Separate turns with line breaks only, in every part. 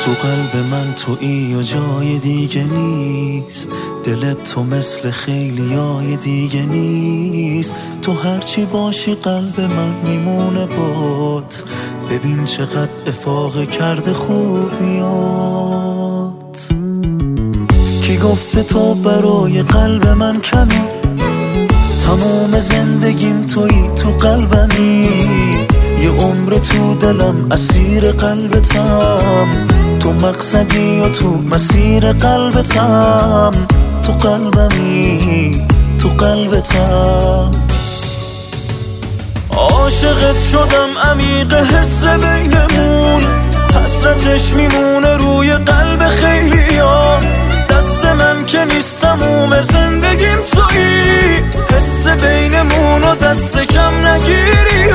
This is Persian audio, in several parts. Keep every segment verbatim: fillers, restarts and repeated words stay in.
تو قلب من تویی و جای دیگه نیست، دلت تو مثل خیلیای دیگه نیست. تو هرچی باشی قلب من میمونه بات، ببین چقدر افاقه کرده خوب میاد. کی گفته تو برای قلب من کمی، تمام زندگیم تویی تو قلبمی. یه عمر تو دلم اسیر قلبتم، تو مقصدی و تو مسیر قلبتم. تو قلبمی تو قلبتم، عاشقت شدم عمیق حس بینمون، حسرتش میمونه روی قلب خیلیا. دست من که نیست تموم زندگیم تویی، حس بینمون و دست کم نگیری.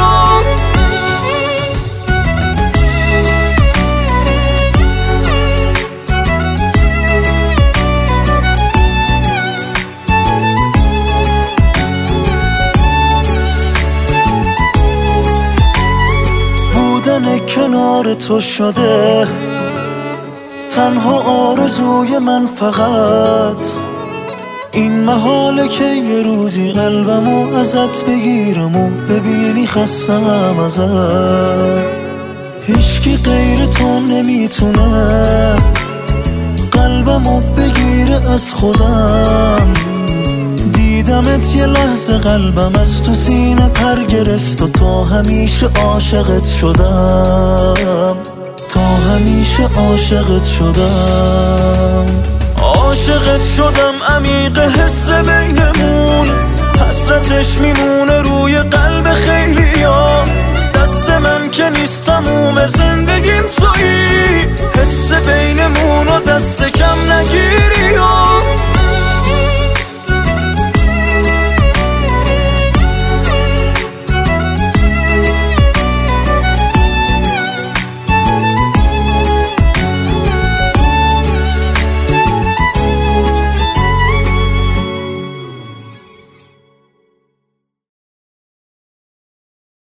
بودن کنار تو شده تنها آرزوی من، فقط این محاله که یه روزی قلبمو ازت بگیرم و ببینی خستم ازت. هیچکی غیر تو نمیتونه قلبمو بگیره از خودم. دیدمت یه لحظه قلبم از تو سینه پر گرفت و تا همیشه عاشقت شدم، تا همیشه عاشقت شدم. عاشقت شدم عمیق حس بینمون، حسرتش میمونه روی قلب خیلیا. دست من که نیست تموم زندگیم تویی، حس بینمون و دست کم نگیری.